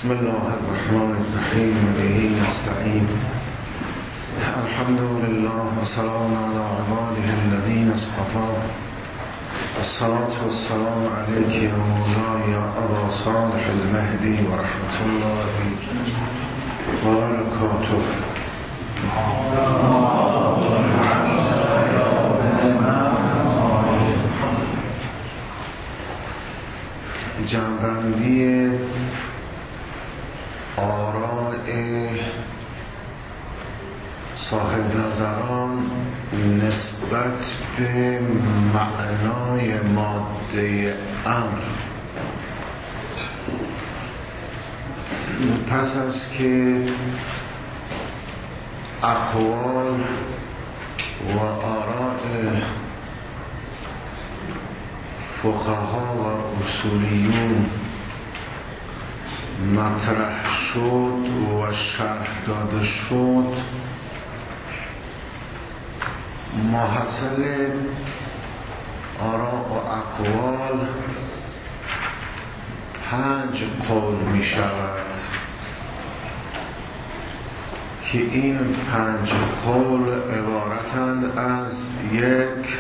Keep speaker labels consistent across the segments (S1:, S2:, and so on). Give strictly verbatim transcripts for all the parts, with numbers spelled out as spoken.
S1: بسم الله الرحمن الرحیم و به نستعین. الحمد لله و سلام علی عباده الذین اصطفى. الصلاة والسلام علیک یا مولاي یا ابا صالح المهدی و رحمت الله و برکاته. جنبندی آراء صاحب نظران نسبت به معنای ماده امر. پس از که اقوال و آراء فقها و اصولیون مطرح شد و شرح داده شد، محصل آراء و اقوال پنج قول می شود که این پنج قول عبارتند از یک،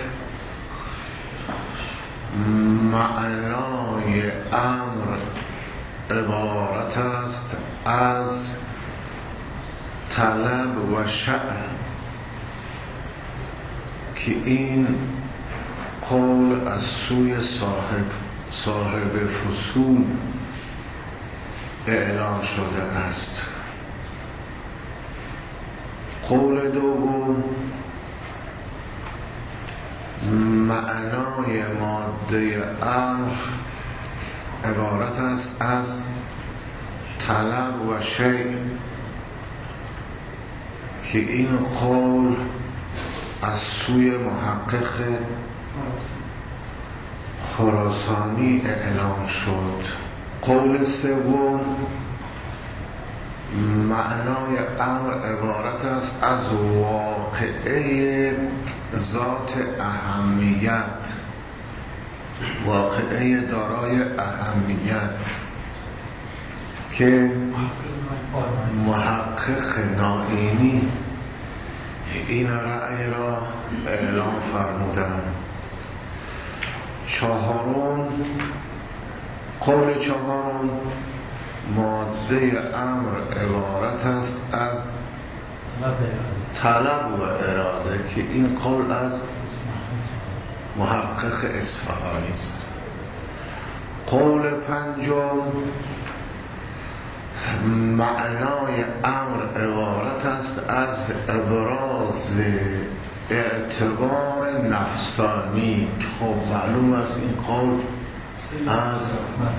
S1: معنای امر عبارت است از طلب و شأن، که این قول از سوی صاحب صاحب فصول اعلان شده است. قول دوم، معنای ماده امر عبارت است از طلب و شیء، که این قول از سوی محقق خراسانی اعلام شد. قول سوم، معنای امر عبارت است از واقعه ذات اهمیت، واقعه دارای اهمیت، که محقق نائینی این رأی را اعلام فرمودند. چهارم، قول چهارم، ماده امر عبارت است از طلب و اراده، که این قول از محقق اصفهانی است. قول پنجم، معنای امر عبارت است از ابراز اعتبار نفسانی، که خب معلوم است این قول از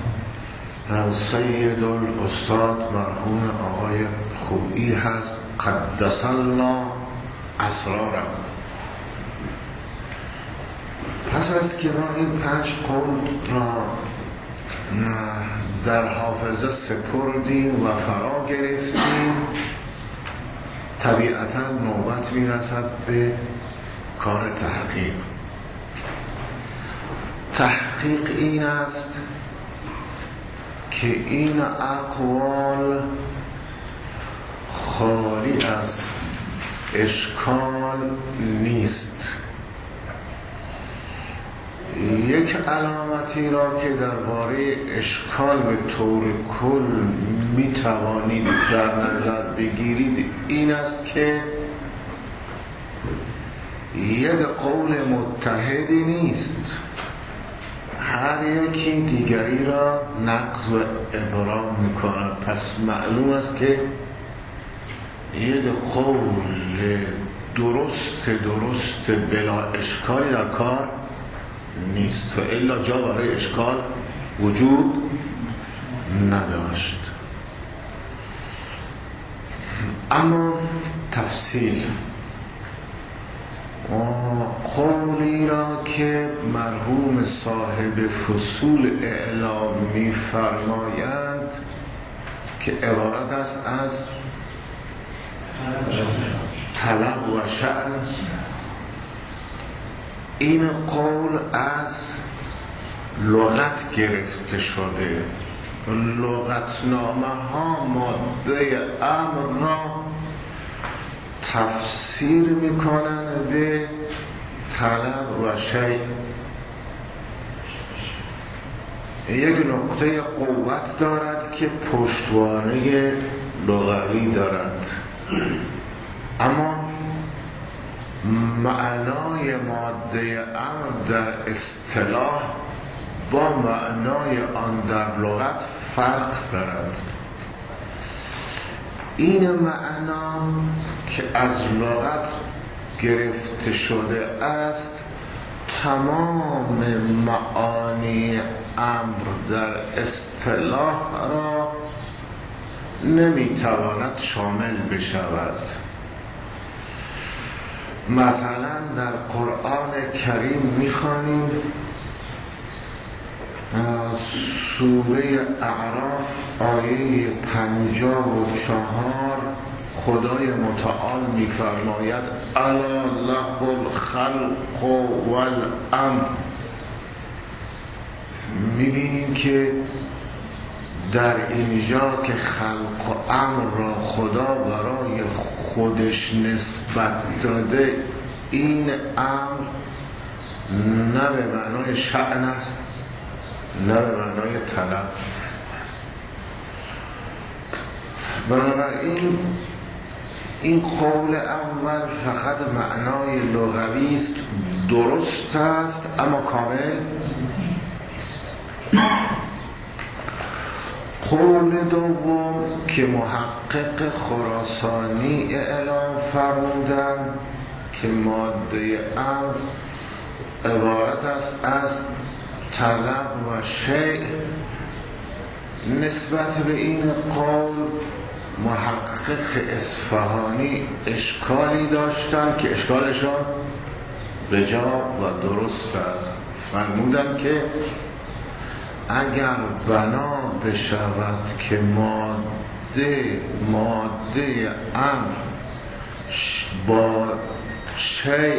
S1: سید الاستاد مرحوم آقای خویی هست، قدس الله اسراره. پس از که ما این پنج قول را در حافظه سپردیم و فرا گرفتیم، طبیعتا نوبت میرسد به کار تحقیق. تحقیق این است که این اقوال خالی از اشکال نیست. یک علامتی را که درباره اشکال به طور کل می توانید در نظر بگیرید این است که یک قول متحدی نیست، هر یکی دیگری را نقض و ابرام می کند. پس معلوم است که یک قول درست درست بلا اشکالی در کار نیست، و الا جا برای اشکال وجود نداشت. اما تفصیل قولی را که مرحوم صاحب فصول اعلام می فرمایند که عبارت است از طلب و شأن، این قول از لغت گرفته شده لغتنامه ها ماده امر را تفسیر میکنن به طلب و شیء. یک نقطه قوت دارد که پشتوانه لغوی دارد، اما معنای ماده امر در اصطلاح با معنای آن در لغت فرق دارد. این معنا که از لغت گرفته شده است تمام معانی امر در اصطلاح را نمیتواند شامل بشود. مثلا در قرآن کریم میخوانیم سوره اعراف آیه پنجاه و چهار خدای متعال میفرماید الا له الخلق والامر. میبینیم که در اینجا که خلق و امر را خدا برای خودش نسبت داده، این امر نه به معنای شأن است نه به معنای طلب. بنابراین این قول اول فقط معنای لغوی است، درست است اما کامل نیست. قول دوم که محقق خراسانی اعلام فرمودند که ماده امر عبارت است از طلب و شیء، نسبت به این قول محقق اصفهانی اشکالی داشتند که اشکالشان رجا و درست است. فرمودند که اگر بنا بشود که ماده ماده امر با شیء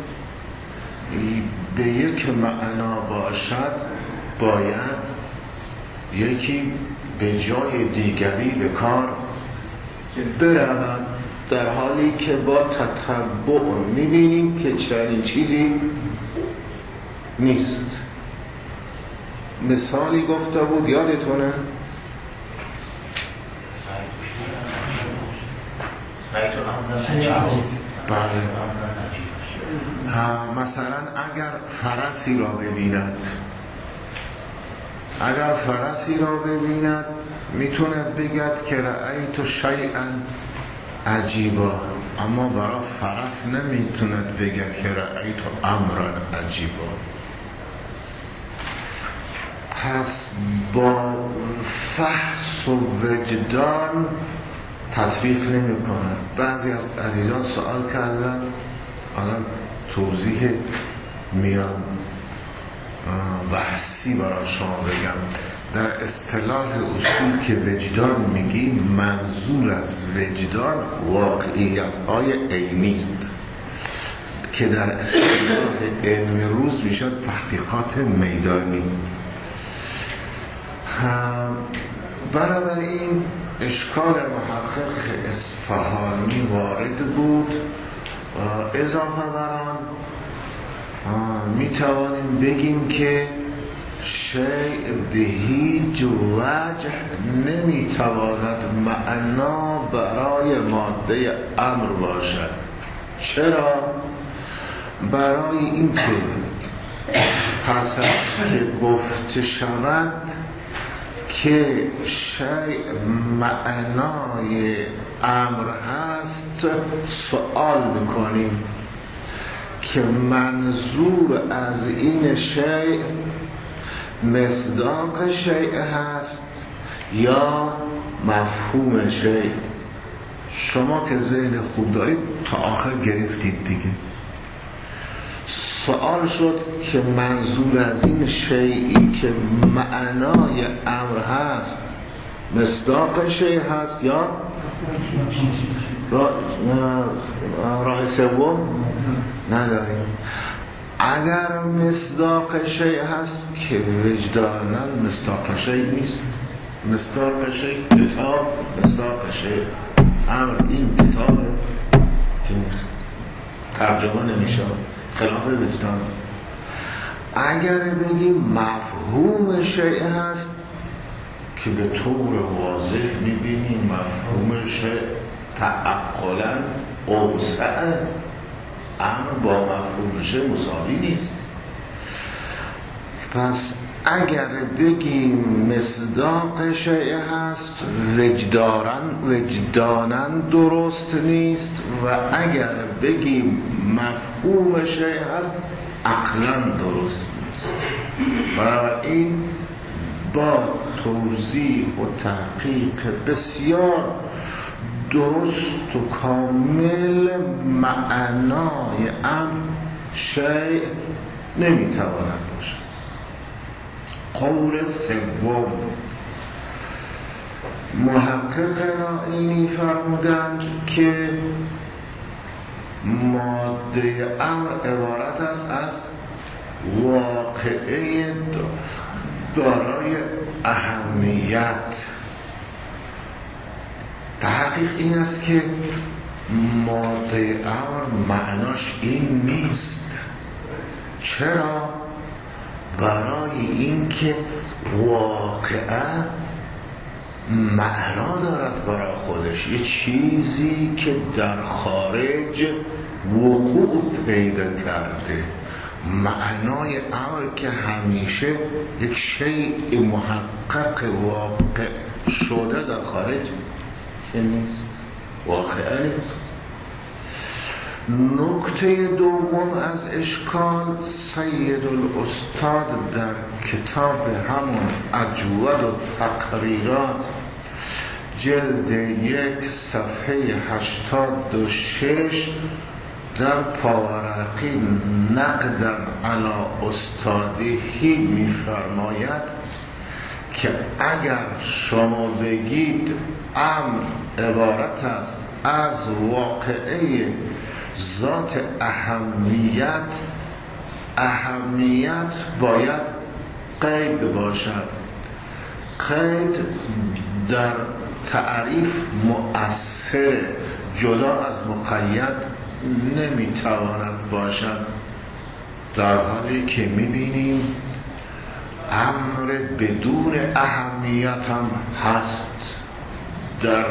S1: به یک معنا باشد، باید یکی به جای دیگری به کار برود، در حالی که با تتبع میبینیم که چنین چیزی نیست. مثالی گفته بود، یادتونه؟ بله. مثلا اگر فرسی را ببیند اگر فرسی را ببیند میتوند بگد که رأیت شیئا عجیبا، اما برای فرس نمیتوند بگد که رأیت امرا عجیبا. پس با فحص و وجدان تطبیق نمی کند. بعضی از عزیزان سوال کردن، الان توضیح میان بحثی برای شما بگم. در اصطلاح اصول که وجدان میگیم، منظور از وجدان واقعیت های عینی است که در اصطلاح علم روز میشد تحقیقات میدانی. بنابراین اشکال محقق اصفهانی وارد بود. اضافه بر آن می توانیم بگیم که شیء به هیچ وجه نمی تواند معنا برای ماده امر باشد. چرا؟ برای اینکه پس از که گفته شود که شیء معنای امر هست، سوال میکنیم که منظور از این شیء مصداق شیء هست یا مفهوم شیء. شما که ذهن خوب دارید تا آخر گرفتید دیگه. سوال شد که منظور از این شیئی که معنای امر هست مصداق شیء هست یا راه سوم نداریم. اگر مصداق شیء هست که وجداناً مصداق شیء نیست، مصداق شیء کتاب، مصداق شیء امر، این کتاب که ترجمه نمیشه، خلاف وجدان. اگر بگیم مفهوم شیء هست که به طور واضح میبینیم مفهوم شیء تعقلا اوسع، امر با مفهوم شیء مساوی نیست. پس اگر بگیم مصداق شیء هست وجدانن وجدانن درست نیست، و اگر بگیم مفهوم شیء هست عقلا درست نیست. بنابراین با توضیح و تحقیق بسیار درست و کامل معنای امر شیء نمیتواند باشد. قول سوم، محقق نائینی فرمودند که ماده امر عبارت است از واقعه دارای اهمیت. تحقیق این است که ماده امر معناش این نیست. چرا؟ برای اینکه واقعا معنا دارد برای خودش، یه چیزی که در خارج وقوع پیدا کرده. معنای امر که همیشه یک شیء محقق واقع شده در خارج نیست، واقعا نیست. نکته دوم از اشکال، سید الاستاد در کتاب همون اجود و تقریرات جلد یک صفحه هشتاد و شش در پاورقی نقدن علی استادیهی می‌فرماید که اگر شما بگید امر عبارت است از واقعه ذات اهمیت، اهمیت باید قید باشد. قید در تعریف مؤثر، جدا از مقید نمیتواند باشد، در حالی که میبینیم امر بدون اهمیت هم هست. در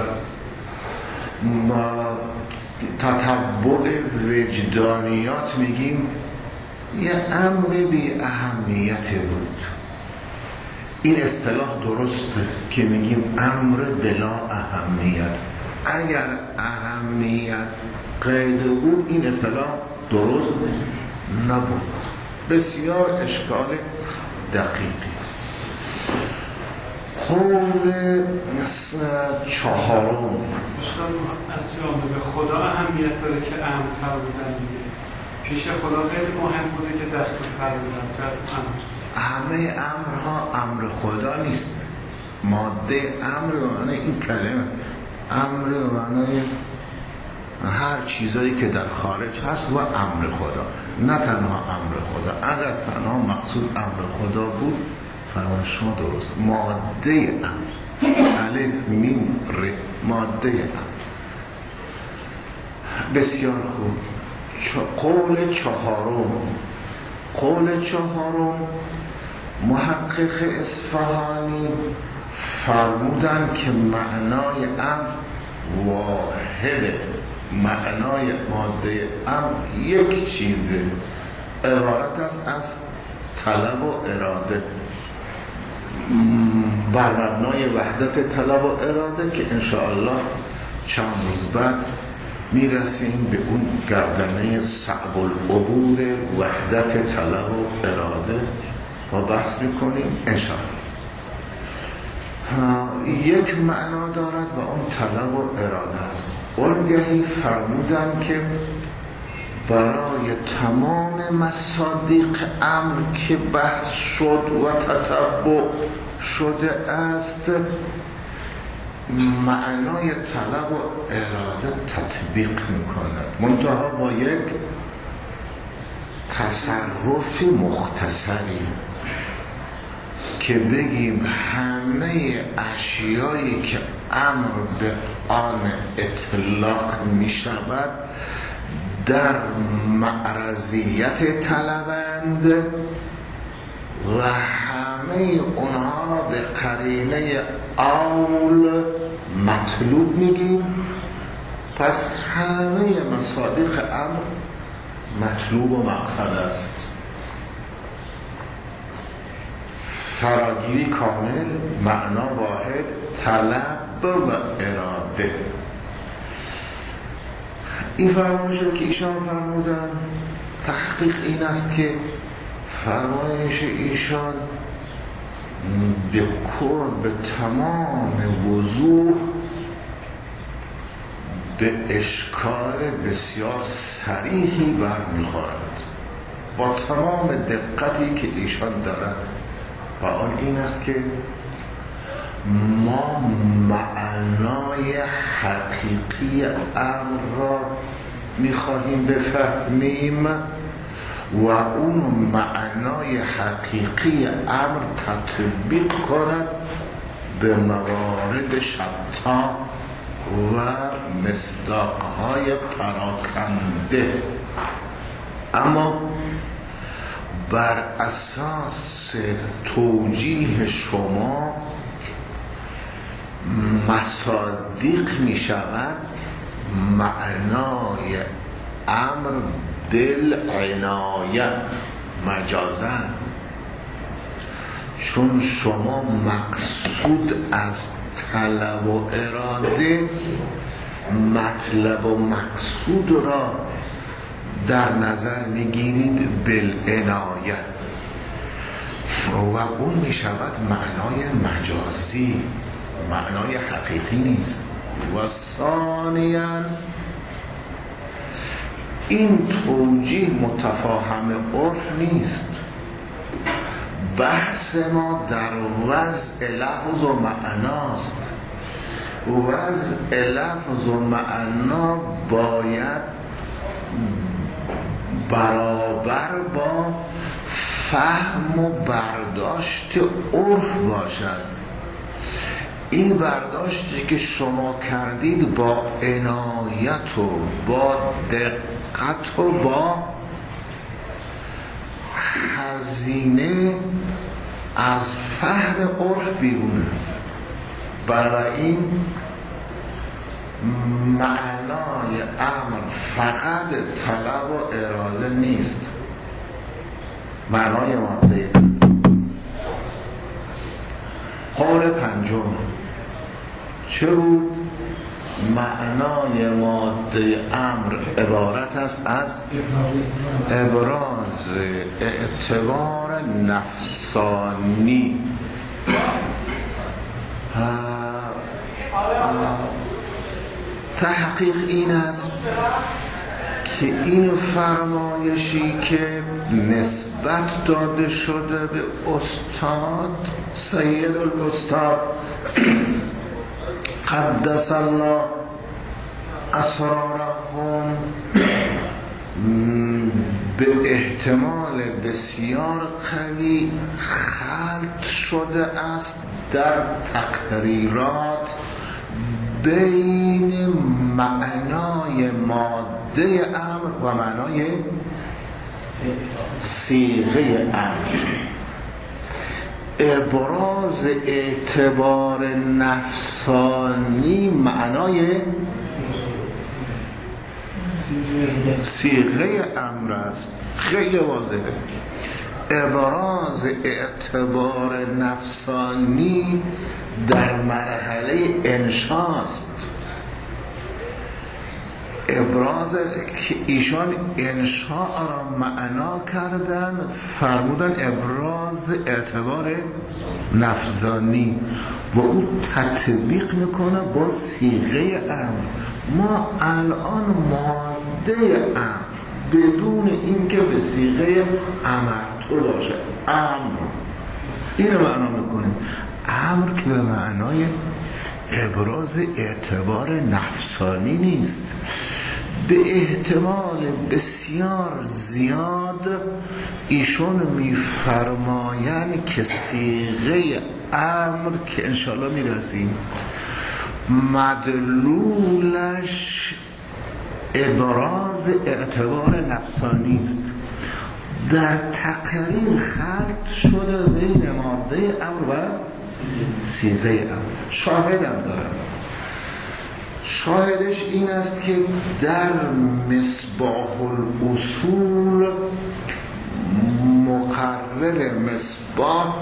S1: تتبع وجدانیات میگیم یه امر بی اهمیت بود. این اصطلاح درسته که میگیم امر بلا اهمیت. اگر اهمیت قید بود این اصطلاح درست نبود. بسیار اشکال دقیقی است. قول چهارم،
S2: از جانب خدا اهمیت داره که امر فرمودن دیگه. پیش خدا خیلی مهم بوده که دستور فرمودن کرد امر.
S1: همه امرها امر خدا نیست. ماده امر به معنی این کلمه امر به معنی هر چیزایی که در خارج هست و امر خدا، نه تنها امر خدا. اگر تنها مقصود امر خدا بود فرمان شما درست. ماده امر، الف میم ر، ماده امر. بسیار خوب. قول چهارم، قول چهارم محقق اصفهانی فرمودن که معنای امر واحده. معنای ماده امر یک چیزه، عبارت است از طلب و اراده. بر مبنای وحدت طلب و اراده که انشاءالله چند روز بعد میرسیم به اون گردنه صعب العبور وحدت طلب و اراده و بحث میکنیم انشاءالله. یک معنا دارد و اون طلب و اراده است. اونگهی فرمودن که برای تمام مصادیق امر که بحث شد و تتبع شده است معنای طلب و اراده تطبیق میکند، منتها با یک تصرف مختصری که بگیم همه اشیایی که امر به آن اطلاق می شود در معرضیت طلبند و همه اونها را به قرینه اول مطلوب میگیم. پس همه مصادیق امر مطلوب و مقصد است. فراگیری کامل، معنا واحد، طلب و اراده. این فرمایش رو که ایشان فرمودن تحقیق این است که فرمایش ایشان به کل به تمام وضوح به اشکال بسیار صریحی برمیخورد با تمام دقتی که ایشان دارند و آن این است که ما معنای حقیقی امر را میخواهیم بفهمیم و اون معنای حقیقی امر تطبیق کند به موارد شتا و مصداقهای پراکنده. اما بر اساس توجیه شما مصادیق می شود معنای امر بالعنایه مجازاً، چون شما مقصود از طلب و اراده مطلب و مقصود را در نظر میگیرید بالعنایه و اون میشود معنای مجازی، معنای حقیقی نیست. و ثانیاً این توجیه متفاهم عرف نیست. بحث ما در وضع لفظ و معناست. وضع لفظ و معنا باید برابر با فهم و برداشت عرف باشد. این برداشتی که شما کردید با عنایت و با دقت و با هزینه از فهم عرف بیرونه. بنابراین معنای امر فقط طلب و اراده نیست. معنای ماده قول پنجم چه بود؟ معنای ماده امر عبارت است از ابراز اعتبار نفسانی. تحقیق این است که این فرمایشی که نسبت داده شده به استاد سید الاستاد قدس الله اسرارهم به احتمال بسیار قوی خلط شده است در تقریرات بین معنای ماده امر و معنای صیغه امر. ابراز اعتبار نفسانی معنای صیغه امر است. خیلی واضحه. ابراز اعتبار نفسانی در مرحله انشاست. ابراز که ایشان انشاء را معنا کردن فرمودن ابراز اعتبار نفسانی و او تطبیق میکنه با صیغه امر. ما الان ماده امر بدون اینکه به صیغه امر تو باشه امر اینو معنا میکنیم. امر که به معنای ابراز اعتبار نفسانی نیست. به احتمال بسیار زیاد ایشون میفرمایند که صیغه امر که انشاءالله میرسیم مدلولش ابراز اعتبار نفسانی است، در تقریر خلط شده بین ماده امر و صیغه امر. شاهدم دارم، شاهدش این است که در مصباح الاصول مقرر مصباح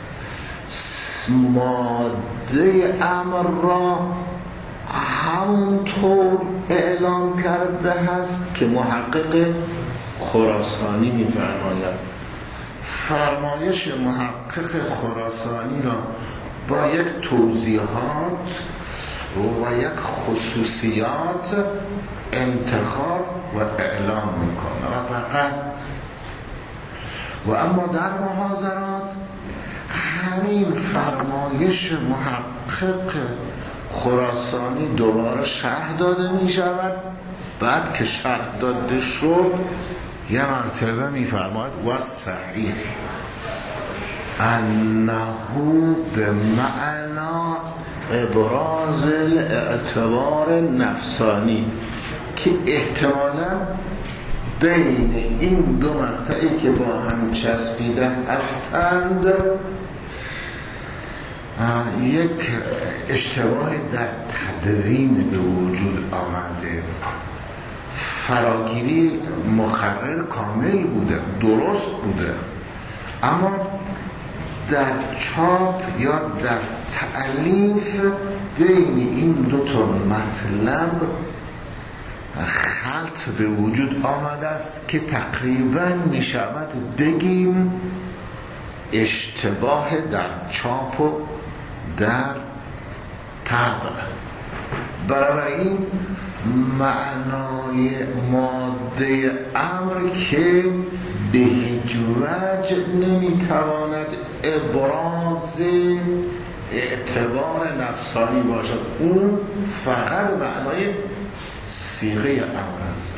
S1: ماده امر را همونطور اعلام کرده هست که محقق خراسانی می‌فرماید. فرمایش محقق خراسانی را با یک توضیحات و یک خصوصیات انتخاب و اعلام میکنه و فقط. و اما در محاضرات همین فرمایش محقق خراسانی دوباره شرح داده می شود. بعد که شرح داده شد یه مرتبه می فرماید و صحیح انه به معنا ابراز اعتبار نفسانی، که احتمالا بین این دو مقطعی که با هم چسبیده هستند یک اشتباه در تدوین به وجود آمده. فراگیری مقرر کامل بوده، درست بوده، اما در چاپ یا در تألیف بین این دو تا مطلب خلط به وجود آمده است که تقریبا می شود بگیم اشتباه در چاپ و در طبع. بنابراین معنای ماده امر که به هیچ وجه نمیتواند ابراز اعتبار نفسانی باشد، اون فقط معنای صیغه امر است.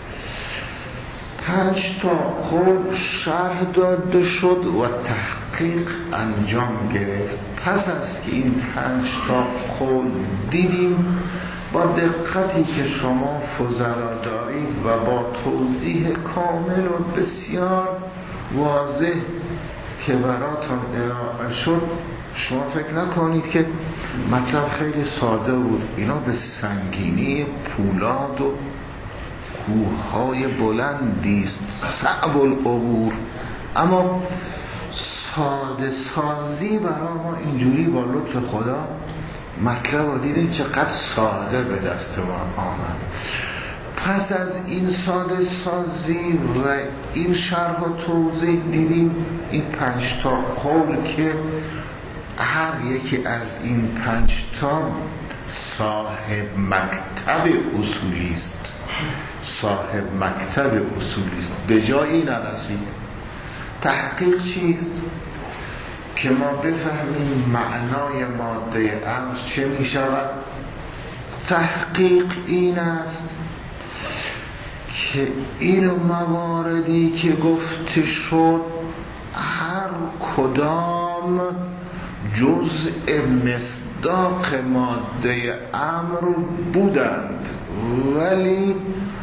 S1: پنج تا قول شرح داده شد و تحقیق انجام گرفت. پس از که این پنج تا قول دیدیم، با دقتی که شما فضلا دارید و با توضیح کامل و بسیار واضح که براتون ارائه شد، شما فکر نکنید که مطلب خیلی ساده بود. اینا به سنگینی پولاد و کوههای بلندی است، صعب العبور، اما ساده سازی برای ما اینجوری با لطف خدا مطلب رو دیدیم چقدر ساده به دست ما آمد. پس از این ساده سازی و این شرح و توضیح دیدیم این پنج تا قول که هر یکی از این پنج تا صاحب مکتب اصولی است، صاحب مکتب اصولی است، به جایی نرسید. تحقیق چیست؟ که ما بفهمیم معنای ماده امر چه می شود. تحقیق این است که این مواردی که گفته شد هر کدام جزء مصداق ماده امر بودند، ولی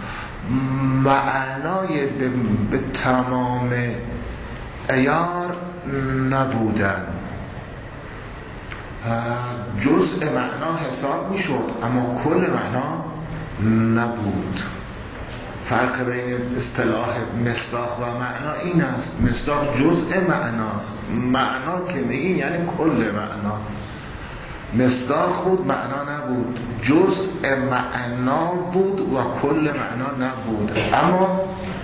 S1: معنای به, به تمام عیار نبودند. جزء معنا حساب می شد اما کل معنا نبود. فرق بین اصطلاح مصداق و معنا این است: مصداق جزء معناست، معنا که میگیم یعنی کل معنا. مصداق بود معنا نبود، جزء معنا بود و کل معنا نبود. اما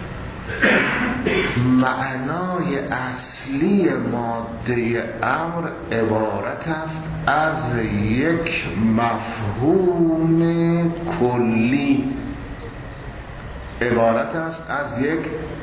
S1: معنای اصلی ماده امر عبارت است از یک مفهوم کلی، عبارت است از یک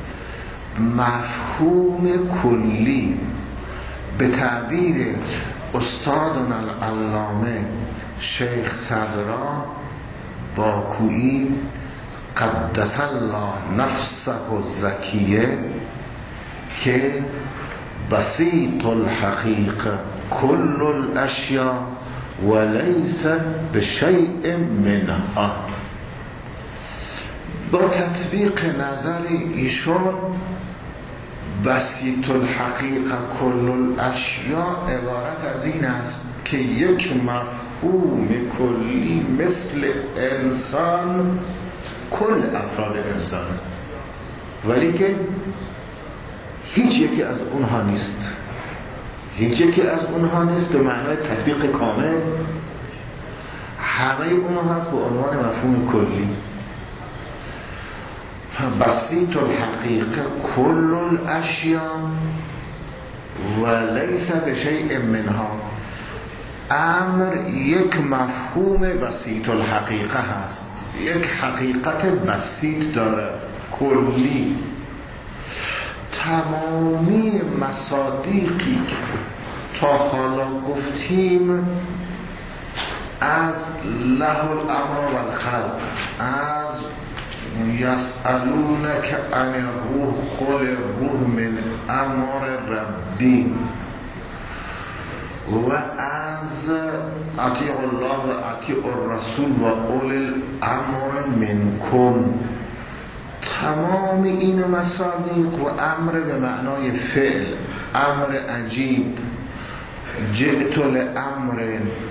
S1: مفهوم کلی. به تعبیر استادنا العلامه شیخ صدرا باکویی قدس الله نفسه الزکیه که بسیط الحقیقه کل الاشیاء وليس بشیء منها. با تطبیق نظر ایشون بسیط الحقیقه کل الاشیاء عبارت از این است که یک مفهوم کلی مثل انسان کل افراد انسان، ولی که هیچ یکی از اونها نیست. هیچ یکی از اونها نیست به معنای تطبیق کامل، همه اونها هست به عنوان مفهوم کلی. بسیط الحقیقه کل الاشیاء و لیس بشیء منها. امر یک مفهوم بسیط الحقیقه هست، یک حقیقت بسیط داره، کلی. تمامی مصادیقی که تا حالا گفتیم از له الامر و الخلق، از یسألونک عن الروح قل الروح من امر ربی و از اطیع الله و اطیع الرسول و اول الامر منکم، تمام این مصادیق و امر به معنای فعل، امر عجیب، جئت لامر،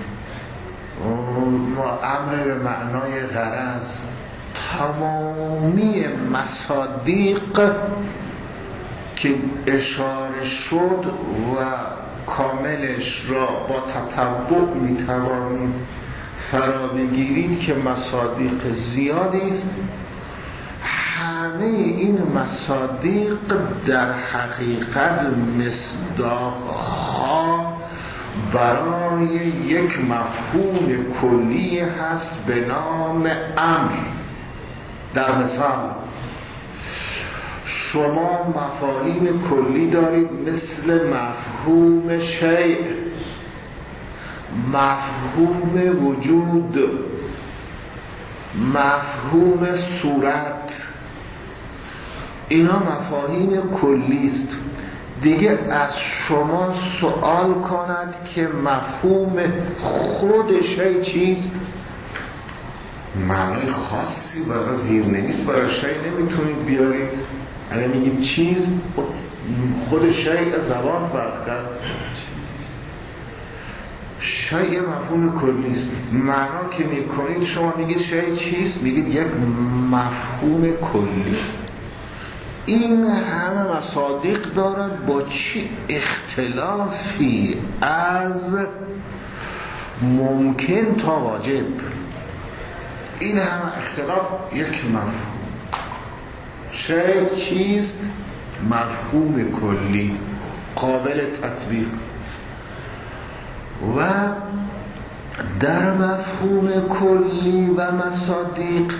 S1: امر به معنای غرض، تمامی مصادیق که اشاره شد و کاملش را با تتبع میتوانید فرا بگیرید که مصادیق زیادی است. همه این مصادیق در حقیقت مصداقها برای یک مفهوم کلی هست به نام امر. در مثال شما مفاهیم کلی دارید مثل مفهوم شیء، مفهوم وجود، مفهوم صورت، اینا مفاهیم کلی است. دیگه از شما سوال کند که مفهوم خود شیء چیست؟ معنای خاصی برای زیرنویس برای شیء نمیتونید بیارید. اگه میگید چیز، خود شیء زبان فرق کرد. شیء مفهوم کلی است. معنا که میکنید شما میگید شیء چیست؟ میگید یک مفهوم کلی. این همه مصادیق دارد با چه اختلافی از ممکن تا واجب. این همه اختلاف یک مفهوم. شیء چیست؟ مفهوم کلی قابل تطبیق. و در مفهوم کلی و مصادیق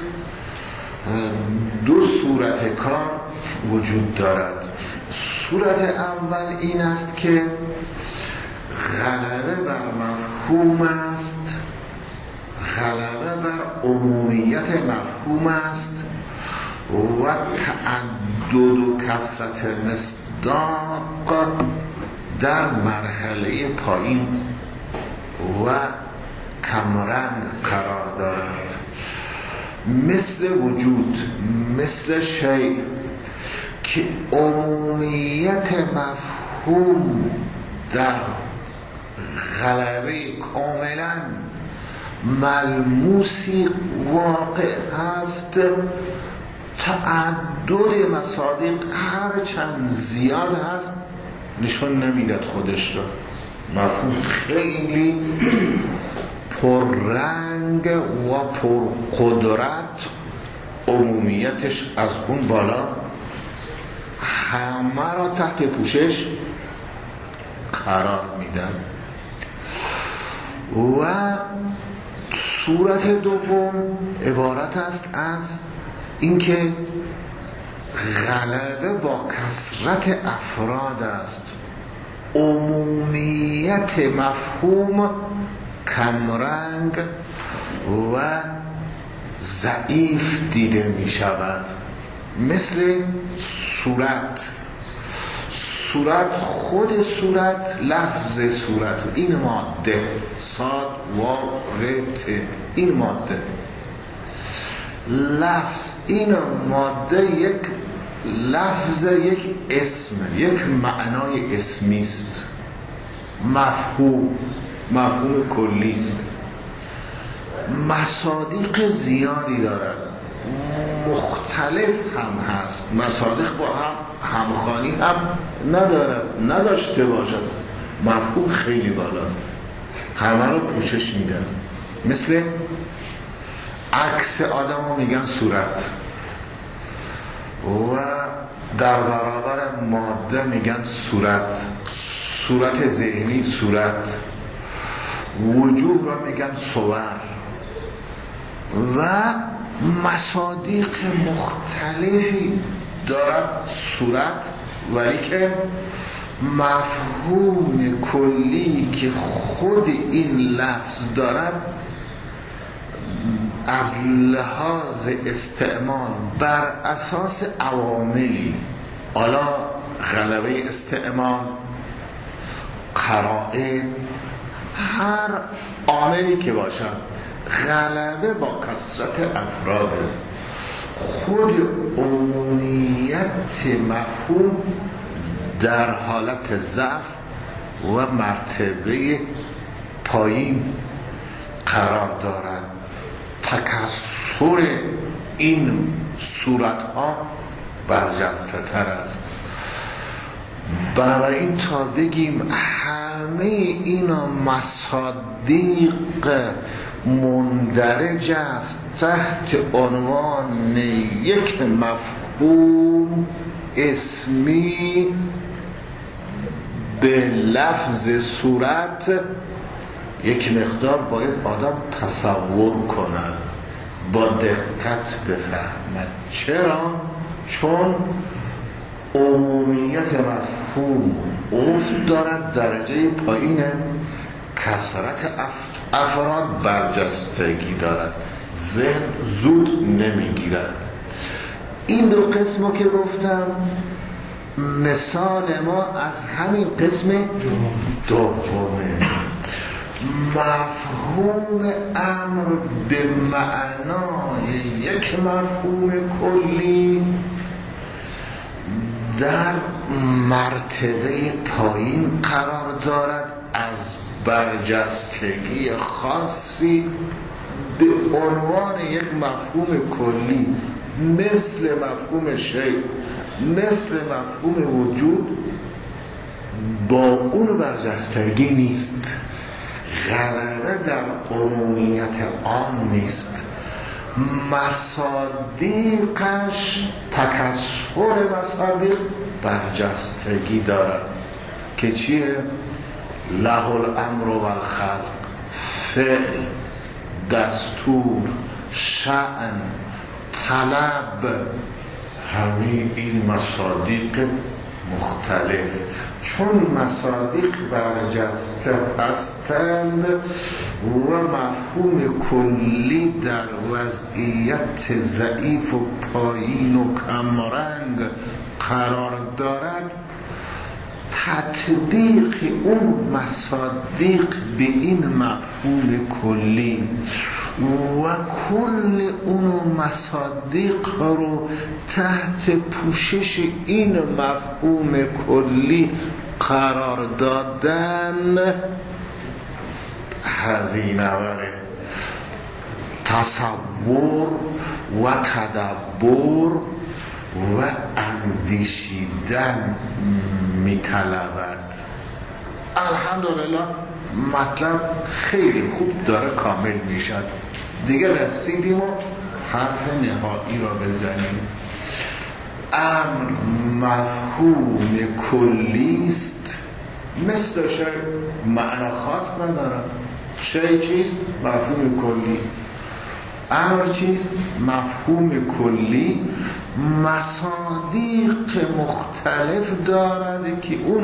S1: دو صورت کار وجود دارد. صورت اول این است که غلبه بر مفهوم است، غلبه بر عمومیت مفهوم است و تعدد و کثرت مصداق در مرحله پایین و کمرنگ قرار دارد. مثل وجود، مثل شیء که عمومیت مفهوم در غلبه کاملا ملموسی واقع هست، تعدد مصادیق هر چند زیاد هست نشان نمیداد خودش را. مفهوم خیلی پررنگ و پرقدرت، عمومیتش از اون بالا، همه را تحت پوشش قرار میداد. و صورت دوم عبارت است از اینکه غلبه با کثرت افراد است، عمومیت مفهوم کمرنگ و ضعیف دیده می شود، مثل صورت. صورت، خود صورت، لفظ صورت، این ماده، صاد و ر ت، این ماده، لفظ، این ماده یک لفظ، یک اسم، یک معنای اسمی است، مفهوم، مفهوم کلی است، مصادیق زیادی دارد، مختلف هم هست، مصادیق با هم همخوانی هم ندارد، نداشته باشد، مفهوم خیلی بالاست، همه رو پوشش میدن. مثل عکس آدم رو میگن صورت و در برابر ماده میگن صورت، صورت ذهنی صورت، وجوه را میگن صور و مصادیق مختلفی دارد صورت، ولی که مفهوم کلی که خود این لفظ دارد از لحاظ استعمال بر اساس عواملی، حالا غلبه استعمال، قرائن، هر عاملی که باشد، غلبه با کثرت افراد، خود عمومیت مفهوم در حالت ضعف و مرتبه پایین قرار دارد. تکثر این صورت‌ها برجسته تر است. بنابراین تا بگیم همه اینا مصادیق مندرج است تحت عنوان یک مفهوم اسمی به لفظ صورت، یک مقدار باید آدم تصور کند، با دقت بفهمد. چرا؟ چون عمومیت مفهوم افت دارد، درجه پایین کثرت افراد برجستگی دارد، ذهن زود نمیگیرد. این دو قسمو که گفتم مثال ما از همین قسم دومه. مفهوم امر به معنای یک مفهوم کلی در مرتبه پایین قرار دارد، از برجستگی خاصی به عنوان یک مفهوم کلی، مثل مفهوم شیء، مثل مفهوم وجود، با اون برجستگی نیست، غلبه در عمومیت آن نیست. مصادیقش، تکثر مصادیق برجستگی دارد که چیه؟ له الامر و الخلق، فعل، دستور، شأن، طلب، همین این مصادیق مختلف. چون مصادیق برجسته هستند و مفهوم کلی در وضعیت ضعیف و پایین و کمرنگ قرار دارد، تطبیق اون مصادیق به این مفهوم کلی و کل اون مصادیق رو تحت پوشش این مفهوم کلی قرار دادن، هزینه‌ور تصور و تدبر و اندیشیدن می‌طلبد. الحمدلله مطلب خیلی خوب داره کامل میشد. دیگه رسیدیم و حرف نهایی را بزنیم. امر مفهوم کلی است، مثل شیء معنا خاص ندارد. شیء چیست؟ مفهوم کلی. امر چیست؟ مفهوم کلی، مصادیق مختلف دارد که اون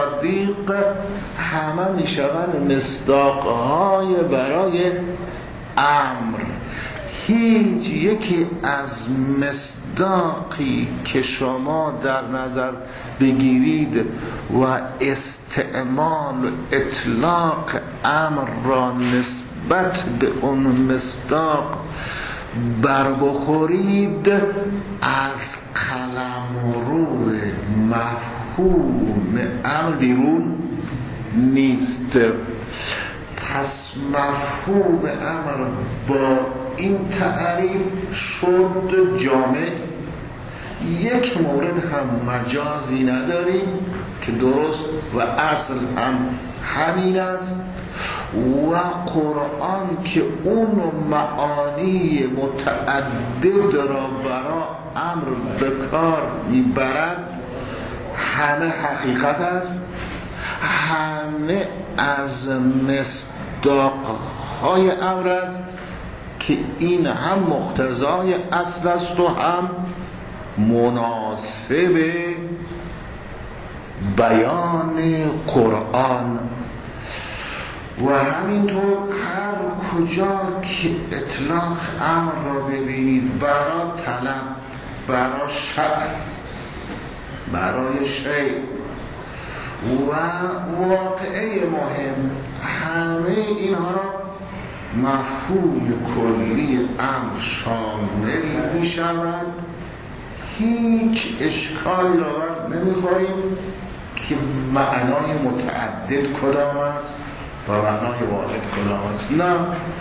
S1: مصادیق همه میشوند مصداقهای برای امر. هیچ یکی از مصداقی که شما در نظر بگیرید و استعمال اطلاق امر را نسبت به اون مصداق بر بخورید، از قلمرو مفهوم امر بیرون نیست. پس مفهوم امر با این تعریف شد جامع. یک مورد هم مجازی نداریم که درست و اصل هم همین است و قرآن که اون معانی متعدد را برای امر به کار میبرد همه حقیقت است، همه از مصداق‌های امر است که این هم مقتضای اصل است و هم مناسب بیان قرآن. و همینطور هر کجا که اطلاق امر را ببینید برای طلب، برای شأن، برای شیء و واقعه مهم، همه اینها را مفهوم کلی امر شامل می شود. هیچ اشکالی را بر نمیخوریم که معنای متعدد کدام است و معنای واحد کدام است. نه،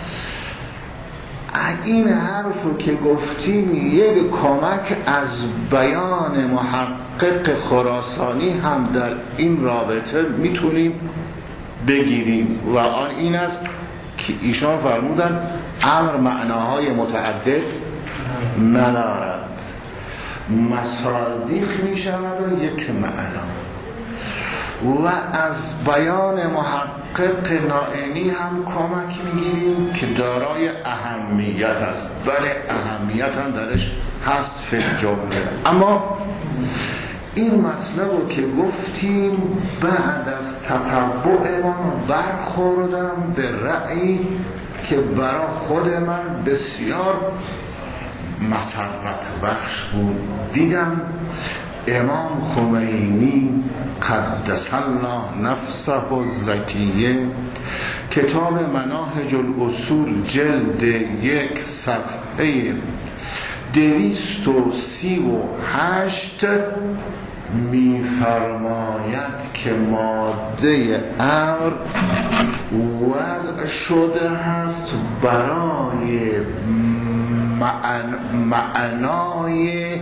S1: این حرفو که گفتیم یک کمک از بیان محقق خراسانی هم در این رابطه میتونیم بگیریم و آن این است که ایشان فرمودن امر معناهای متعدد ندارد، مصادیق می شود و یک معنا. و از بیان محقق نائینی هم کمک میگیریم که دارای اهمیت است. بله، اهمیت هم درش هست فی الجمله. اما این مطلب رو که گفتیم بعد از تتبع من برخوردم به رأیی که برای خود من بسیار مسرت بخش بود. دیدم امام خمینی قدس الله نفسه الزکیه کتاب مناهج الاصول جلد یک صفحه دویست و سی و هشت می‌فرماید که ماده امر وضع شده هست برای معنای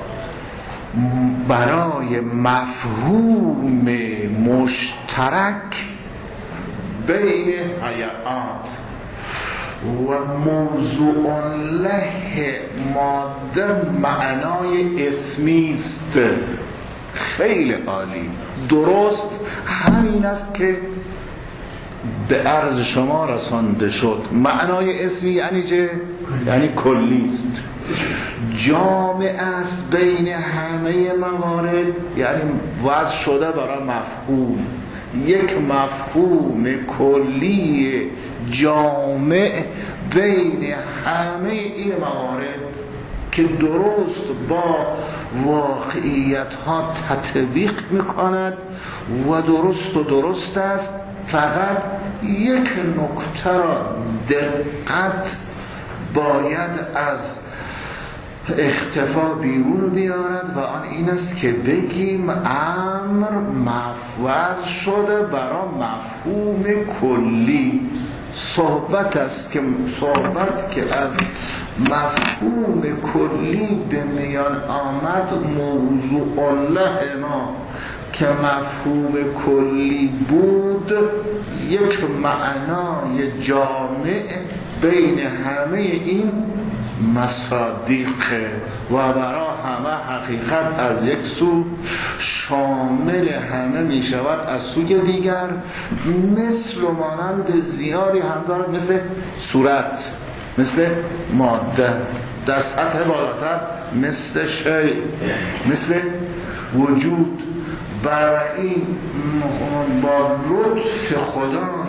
S1: برای مفهوم مشترک بین هیئات و موضوع له ماده معنای اسمی است. خیلی عالی، درست همین است که به عرض شما رسانده شد. معنای اسمی یعنی چه؟ یعنی کلی است، جامع است بین همه موارد، یعنی وضع شده برای مفهوم، یک مفهوم کلی جامع بین همه این موارد که درست با واقعیت ها تطبیق میکند و درست و درست است. فقط یک نکته را دقت باید از اختفا بیرون بیارد و آن این است که بگیم امر مفوض شده برای مفهوم کلی. صحبت است که صحبت که از مفهوم کلی به میان آمد، موضوع له ما که مفهوم کلی بود، یک معنای جامع بین همه این مصادیق و برای همه حقیقت از یک سو شامل همه می شود از سوی دیگر. مثل و مانند زیادی هم دارد، مثل صورت، مثل ماده، در سطح بالاتر مثل شیء، مثل وجود. بنابراین با لطف خدای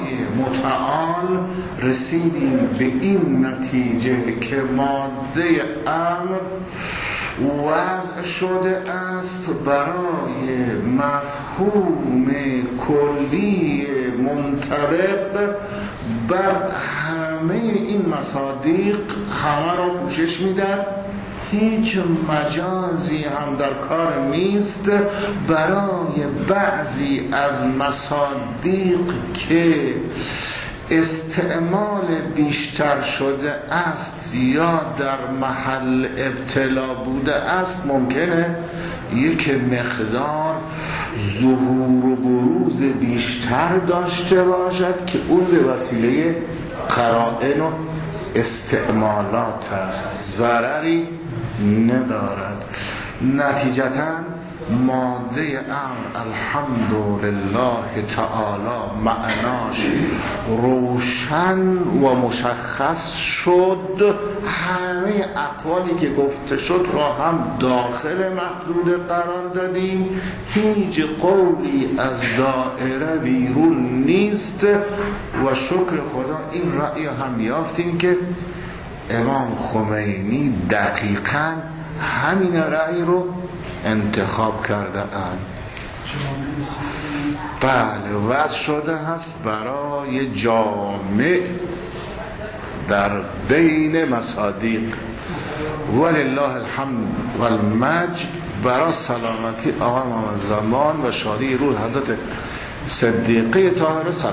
S1: متعال رسیدیم به این نتیجه که ماده امر وضع شده است برای مفهوم کلی منطبق بر همه این مصادیق همه را پوشش میدن. هیچ مجازی هم در کار نیست برای بعضی از مصادیق که استعمال بیشتر شده است یا در محل ابتلا بوده است ممکنه یک مقدار ظهور و بروز بیشتر داشته باشد که اون به وسیله قرائن و استعمالات است، ضرری ندارد. نتیجتاً ماده امر الحمدلله تعالی معناش روشن و مشخص شد. همه اقوالی که گفته شد را هم داخل محدود قرار دادیم. هیچ قولی از دائره بیرون نیست و شکر خدا این رأی هم یافتیم که امام خمینی دقیقاً همین رأی رو انتخاب کرده اند. بله وضع شده هست برای جامع در بین مصادیق. ولله الحمد والمجد. برای سلامتی آقا محمد زمان و شادی روح حضرت صدیقه طاهره